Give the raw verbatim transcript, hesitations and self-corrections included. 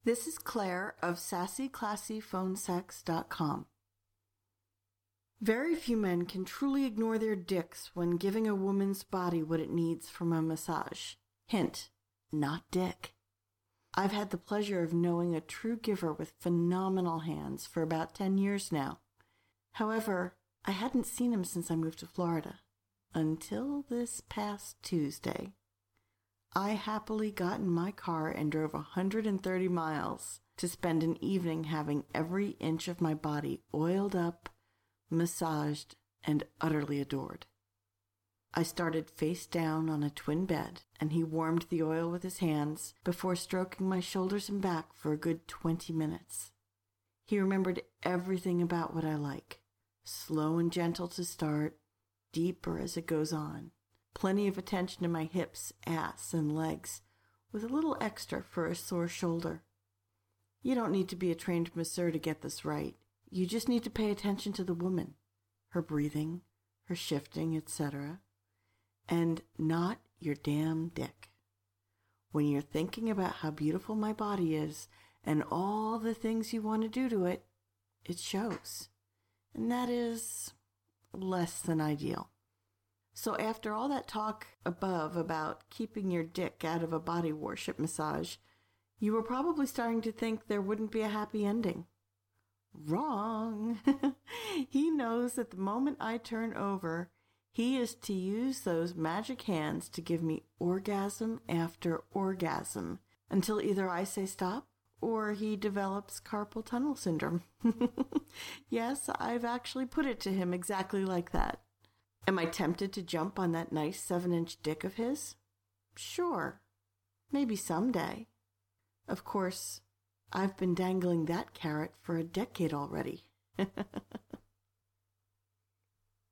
This is Claire of sassy classy phone sex dot com. Very few men can truly ignore their dicks when giving a woman's body what it needs from a massage. Hint, not dick. I've had the pleasure of knowing a true giver with phenomenal hands for about ten years now. However, I hadn't seen him since I moved to Florida. Until this past Tuesday. I happily got in my car and drove one hundred thirty miles to spend an evening having every inch of my body oiled up, massaged, and utterly adored. I started face down on a twin bed, and he warmed the oil with his hands before stroking my shoulders and back for a good twenty minutes. He remembered everything about what I like. Slow and gentle to start, deeper as it goes on. Plenty of attention to my hips, ass, and legs, with a little extra for a sore shoulder. You don't need to be a trained masseur to get this right. You just need to pay attention to the woman, her breathing, her shifting, et cetera, and not your damn dick. When you're thinking about how beautiful my body is and all the things you want to do to it, it shows. And that is less than ideal. So after all that talk above about keeping your dick out of a body worship massage, you were probably starting to think there wouldn't be a happy ending. Wrong. He knows that the moment I turn over, he is to use those magic hands to give me orgasm after orgasm until either I say stop or he develops carpal tunnel syndrome. Yes, I've actually put it to him exactly like that. Am I tempted to jump on that nice seven-inch dick of his? Sure. Maybe someday. Of course, I've been dangling that carrot for a decade already.